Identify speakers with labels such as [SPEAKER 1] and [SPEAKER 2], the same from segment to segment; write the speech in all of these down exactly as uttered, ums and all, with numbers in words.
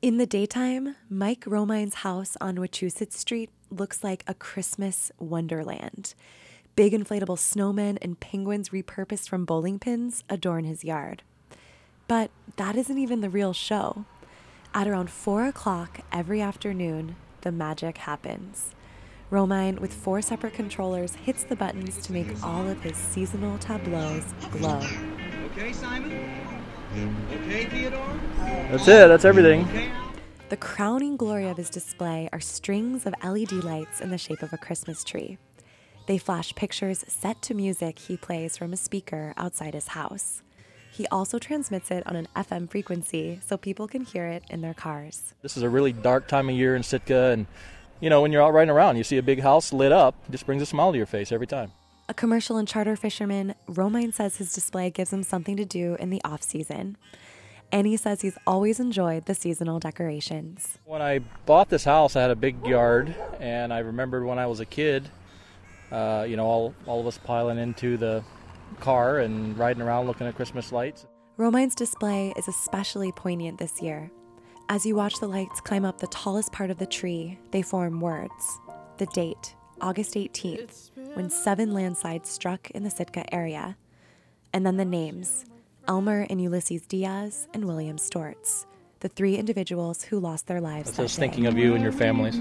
[SPEAKER 1] In the daytime, Mike Romine's house on Wachusett Street looks like a Christmas wonderland. Big inflatable snowmen and penguins repurposed from bowling pins adorn his yard. But that isn't even the real show. At around four o'clock every afternoon, the magic happens. Romine, with four separate controllers, hits the buttons to make all of his seasonal tableaus glow.
[SPEAKER 2] Okay, Simon? Okay, Theodore?
[SPEAKER 3] That's it, that's everything.
[SPEAKER 1] The crowning glory of his display are strings of L E D lights in the shape of a Christmas tree. They flash pictures set to music he plays from a speaker outside his house. He also transmits it on an F M frequency so people can hear it in their cars.
[SPEAKER 3] This is a really dark time of year in Sitka, and you know, when you're out riding around, you see a big house lit up, it just brings a smile to your face every time.
[SPEAKER 1] A commercial and charter fisherman, Romine says his display gives him something to do in the off-season. And he says he's always enjoyed the seasonal decorations.
[SPEAKER 3] When I bought this house, I had a big yard, and I remembered when I was a kid, uh, you know, all, all of us piling into the car and riding around looking at Christmas lights.
[SPEAKER 1] Romine's display is especially poignant this year. As you watch the lights climb up the tallest part of the tree, they form words. The date, August eighteenth, when seven landslides struck in the Sitka area. And then the names, Elmer and Ulysses Diaz and William Stortz, the three individuals who lost their lives
[SPEAKER 3] It
[SPEAKER 1] that
[SPEAKER 3] says
[SPEAKER 1] day.
[SPEAKER 3] thinking of you and your families.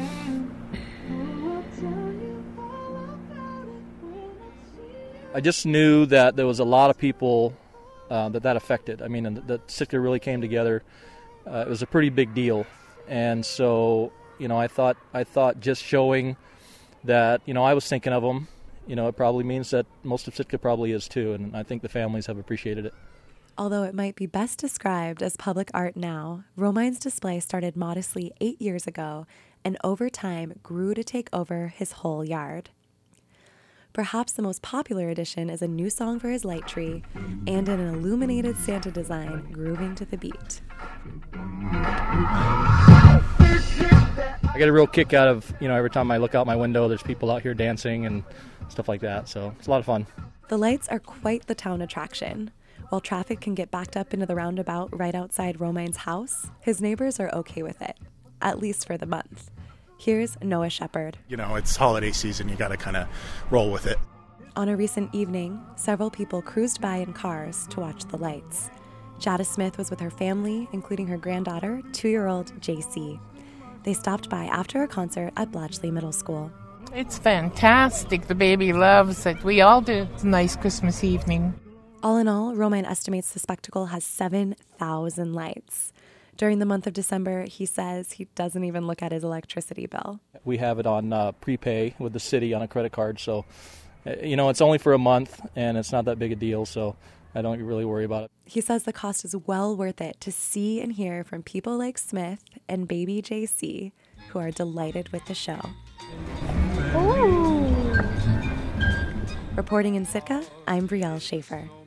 [SPEAKER 3] I just knew that there was a lot of people uh, that that affected. I mean, and that Sitka really came together. Uh, it was a pretty big deal, and so you know, I thought I thought just showing that you know I was thinking of them, you know, it probably means that most of Sitka probably is too, and I think the families have appreciated it.
[SPEAKER 1] Although it might be best described as public art now, Romine's display started modestly eight years ago, and over time grew to take over his whole yard. Perhaps the most popular addition is a new song for his light tree and an illuminated Santa design grooving to the beat.
[SPEAKER 3] I get a real kick out of, you know, every time I look out my window, there's people out here dancing and stuff like that, so it's a lot of fun.
[SPEAKER 1] The lights are quite the town attraction. While traffic can get backed up into the roundabout right outside Romine's house, his neighbors are okay with it, at least for the month. Here's Noah Shepard.
[SPEAKER 4] You know, it's holiday season. You got to kind of roll with it.
[SPEAKER 1] On a recent evening, several people cruised by in cars to watch the lights. Jada Smith was with her family, including her granddaughter, two-year-old J C. They stopped by after a concert at Blatchley Middle School.
[SPEAKER 5] It's fantastic. The baby loves it. We all do. It's a nice Christmas evening.
[SPEAKER 1] All in all, Romine estimates the spectacle has seven thousand lights. During the month of December, he says he doesn't even look at his electricity bill.
[SPEAKER 3] We have it on uh, prepay with the city on a credit card, so, uh, you know, it's only for a month, and it's not that big a deal, so I don't really worry about it.
[SPEAKER 1] He says the cost is well worth it to see and hear from people like Smith and baby J C, who are delighted with the show. Ooh. Reporting in Sitka, I'm Brielle Schaefer.